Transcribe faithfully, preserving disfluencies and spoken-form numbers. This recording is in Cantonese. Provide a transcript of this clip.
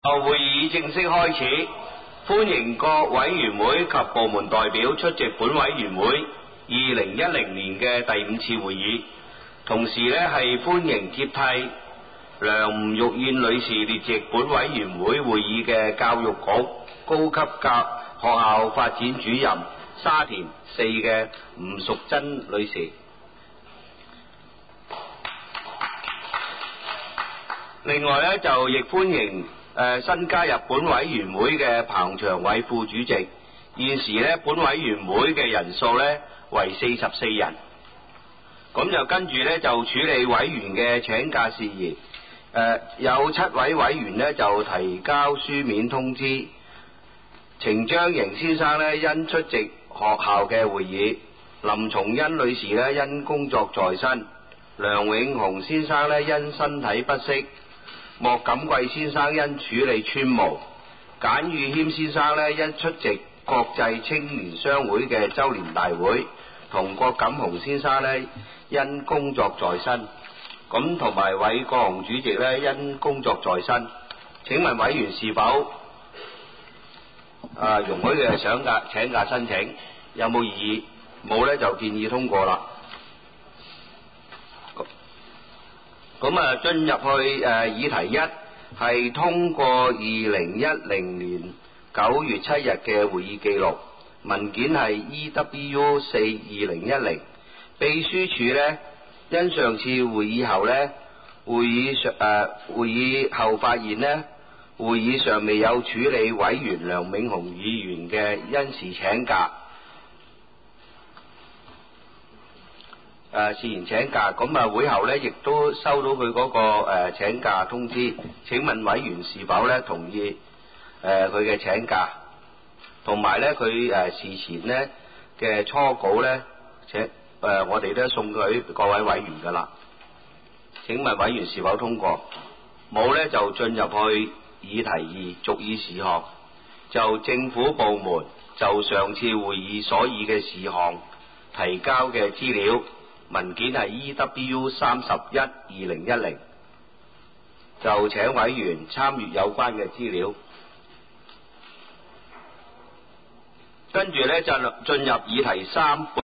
會議正式開始，歡迎各委員會及部門代表出席本委員會二零一零年嘅第五次會議，同時呢係歡迎接替梁吳玉燕女士列席本委員會會議嘅教育局高級教學校發展主任沙田四嘅吳淑珍女士。另外呢，就亦歡迎誒、呃、新加入本委員會嘅彭長偉副主席。現時呢，本委員會嘅人數呢為四十四人。咁就跟住呢，就處理委員嘅請假事宜。誒、呃、有七位委員呢就提交書面通知。程章瑩先生呢因出席學校嘅會議，林松欣女士呢因工作在身，梁永雄先生呢因身體不適，莫錦貴先生因處理村務，簡宇謙先生呢因出席國際青年商會嘅周年大會，同郭錦雄先生呢因工作在身，咁同埋韋國雄主席呢因工作在身。請問委員是否啊容許嘅想假請假申請？有冇異議？冇呢，就建議通過啦。咁啊，進入去誒、呃、議題一係通過二零一零年九月七日嘅會議記錄，文件係 E W U 四二零一零。秘書處呢，因上次會議後呢，會議上誒、呃、會議後發現呢，會議上未有處理委員梁永雄議員嘅因事請假。誒事前請假，咁啊會後呢亦都收到佢嗰個誒請假通知。請問委員是否呢同意誒佢嘅請假，同埋呢佢誒事前呢嘅初稿呢？請誒、呃、我哋都送佢各位委員㗎啦。請問委員是否通過？冇呢，就進入去議題二，逐議事項，就政府部門就上次會議所議嘅事項提交嘅資料。文件係 E W U 三十一二零一零，就請委員參閱有關嘅資料。跟住呢，就進入議題三。